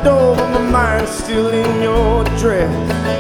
door, but my mind's still in your dress.